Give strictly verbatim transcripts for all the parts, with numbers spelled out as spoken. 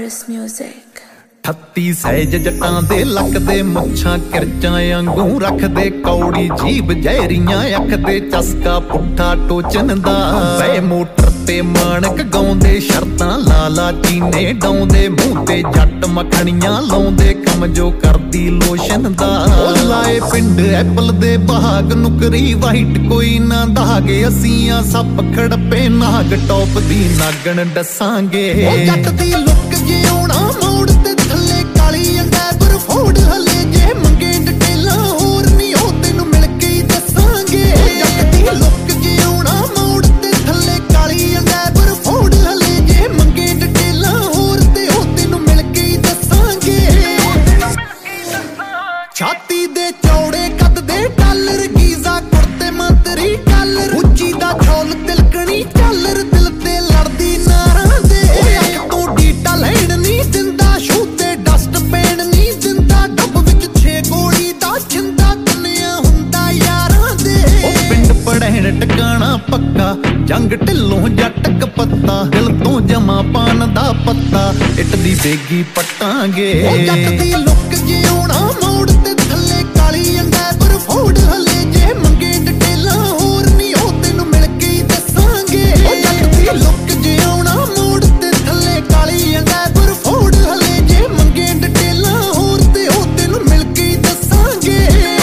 Paris Music। ठत्ती सहज जटां दे लकदे मुच्छां किरचां आंगू रखदे कौड़ी जीभ जहरियां अखदे चस्का पुट्ठा टोचन दा वे मोटर ते माणक गाउंदे शर्तां लाला चीने डाउंदे मूंह ते जट मखणियां लाउंदे कम जो करदी लोशन दा लाए पिंड एप्पल दे बाग नुकरी वाइट कोई ना दागे असीं सप खड़पे नाग टॉप दी नागण दसांगे जट दी लुक जिउणा मोड़ ते थल्ले काली अंडैबर फोड़ हले जे मंगे डिटेलां होर नहीं हो तैनूं मिल के ही दसांगे जट दी लुक जिउणा मोड़ ते थल्ले काली अंडैबर फोड़ हले जे मंगे डिटेलां होर ते हो तैनूं मिल के ही दसांगे छाती दे चौड़े कद दे डॉलर गीजा कुर्ते मंतरी डॉलर ਉੱਚੀ ਦਾ ਛੋਲ ਤਿਲਕਣੀ ਝਾਲਰ ਦਿਲ ਤੇ ਲੜਦੀ ਨਾਰਾਂ ਦੇ ਅੱਖ ਤੋਂ ਡੀਟਾ ਲੈਣ ਨਹੀਂ ਦਿੰਦਾ ਸ਼ੂ ਤੇ ਡਸਟ ਪੈਣ ਨਹੀਂ ਦਿੰਦਾ ਡੱਬ ਵਿੱਚ ਛੇ ਗੋਲੀ ਦਾ ਜਿੰਦਾ ਕੰਨਿਆ ਹੁੰਦਾ ਯਾਰਾਂ ਦੇ ਉਹ ਪਿੰਡ ਪੜੈਣ ਟਿਕਾਣਾ ਪੱਕਾ ਜੰਗ ਢਿੱਲੋਂ ਜੱਟਕ ਪੱਤਾ ਦਿਲ ਤੋਂ ਜਮਾ ਪਾਨ ਦਾ ਪੱਤਾ ਇੱਟ ਦੀ ਬੇਗੀ ਪਟਾਂਗੇ ਉਹ ਜੱਟ ਦੀ ਲੁੱਕ ਜਿਉਣਾ ਮੋੜ ਤੇ ਥੱਲੇ ਕਾਲੀ ਅੰਡੈਬਰ ਫੋੜ ਹਲੇ ਜੇ ਮੰਗੇ ਡਿਟੇਲਾਂ ਹੋਰ ਨਹੀਂ ਹੋ ਤੈਨੂੰ ਮਿਲ ਕੇ ਹੀ ਦੱਸਾਂਗੇ ਉਹ ਜੱਟ ਦੀ ਲੁੱਕ ਜਿਉਣਾ ਮੋੜ ਤੇ ਥੱਲੇ ਕਾਲੀ ਅੰਡੈਬਰ ਫੋੜ ਹਲੇ ਜੇ ਮੰਗੇ ਡਿਟੇਲਾਂ ਹੋਰ ਤੇ ਹੋ ਤੈਨੂੰ ਮਿਲ ਕੇ ਹੀ ਦੱਸਾਂਗੇ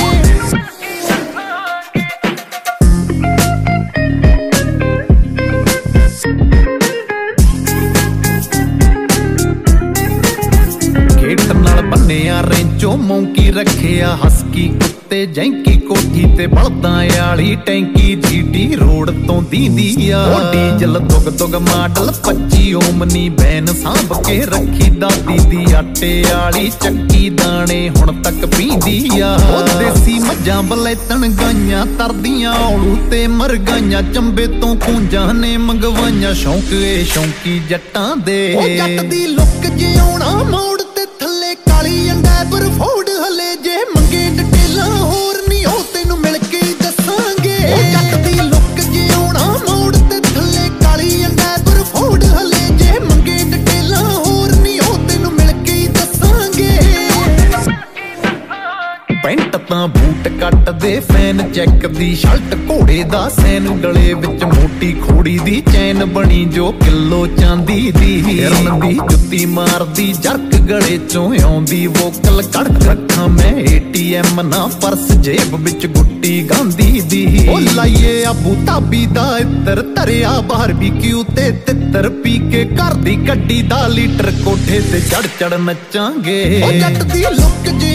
ਬੰਨਿਆ ਰੈਂਚੋ ਮੌਂਕੀ ਰੱਖਿਆ ਹਸਕੀ ਕੁੱਤੇ ਜੈਂਕੀ ਕੋਠੀ ਤੇ ਬਲਦਾਂ ਵਾਲੀ ਟੈਂਕੀ ਜੀਟੀ ਰੋਡ ਤੋਂ ਦੀਂਦੀ ਆ ਉਹ ਡੀਜ਼ਲ ਦੁਗ ਦੁਗ ਮਾਡਲ ਪੱਚੀ ਓਮਨੀ ਬੈਨ ਸਾਂਭ ਕੇ ਰੱਖੀ ਦਾਦੀ ਦੀ ਆਟੇ ਵਾਲੀ ਚੱਕੀ ਦਾਣੇ ਹੁਣ ਤੱਕ ਪੀਂਦੀ ਆ ਉਹ ਦੇਸੀ ਮੱਝਾਂ ਬਲੈਤਣ ਗਾਈਆਂ ਤਰਦੀਆਂ ਔਲੂ ਤੇ ਮਰ ਗਾਈਆਂ ਚੰਬੇ ਤੋਂ ਕੂੰਜਾਂ ਨੇ ਮੰਗਵਾਈਆਂ ਸ਼ੌਂਕ ਏ ਸ਼ੌਂਕੀ ਜੱਟਾਂ ਦੇ ਉਹ ਜੱਟ ਦੀ ਲੁੱਕ ਜਿਉਣਾ ਮੋੜ ਕਾਲੀ ਅੰਡੈਬਰ ਫੋੜ ਹਲੇ ਜੇ ਮੰਗੇ ਡਿਟੇਲਾਂ ਹੋਰ ਨਹੀਂ ਹੋ ਤੈਨੂੰ ਮਿਲ ਕੇ ਹੀ ਦੱਸਾਂਗੇ ਉਹ ਜੱਟ ਦੀ ਲੁੱਕ ਜਿਉਣਾ ਮੋੜ ਤੇ ਥੱਲੇ ਕਾਲੀ ਅੰਡੈਬਰ ਫੋੜ ਹਲੇ ਜੇ ਮੰਗੇ ਡਿਟੇਲਾਂ ਹੋਰ ਨਹੀਂ ਹੋ ਤੈਨੂੰ ਮਿਲ ਕੇ ਹੀ ਦੱਸਾਂਗੇ ਪੈਂਟ ਤਾਂ ਬੂਟ ਕੱਟ ਦੇ ਫੈਨ ਚੈੱਕ ਦੀ ਸ਼ਰਟ ਘੋੜੇ ਦਾ ਸੈਨ ਗਲੇ ਵਿੱਚ ਮੋਟੀ ਖੋੜੀ ਦੀ ਚੈਨ ਬਣੀ ਜੋ ਕਿਲੋ ਚਾਂਦੀ ਦੀ ਹਿਰਨ ਦੀ ਜੁੱਤੀ ਮਾਰਦੀ ਜਰਕ ਗਲੇ ਚੋਂ ਆਉਂਦੀ ਵੋਕਲ ਕੱਢ ਰੱਖਾਂ ਮੈਂ ਏਟੀਐਮ ਨਾ ਪਰਸ ਜੇਬ ਵਿੱਚ ਗੁੱਟੀ ਗਾਂਦੀ ਦੀ ਉਹ ਲਾਈਏ ਆਬੂ ਧਾਬੀ ਦਾ ਇੱਤਰ ਧਰਿਆ ਬਾਰਬੀਕਿਊ ਤੇ ਤਿੱਤਰ ਪੀ ਕੇ ਘਰ ਦੀ ਗੱਡੀ ਦਾ ਲੀਟਰ ਕੋਠੇ ਤੇ ਚੜ ਚੜ ਨੱਚਾਂਗੇ ਉਹ ਜੱਟ ਦੀ ਲੁੱਕ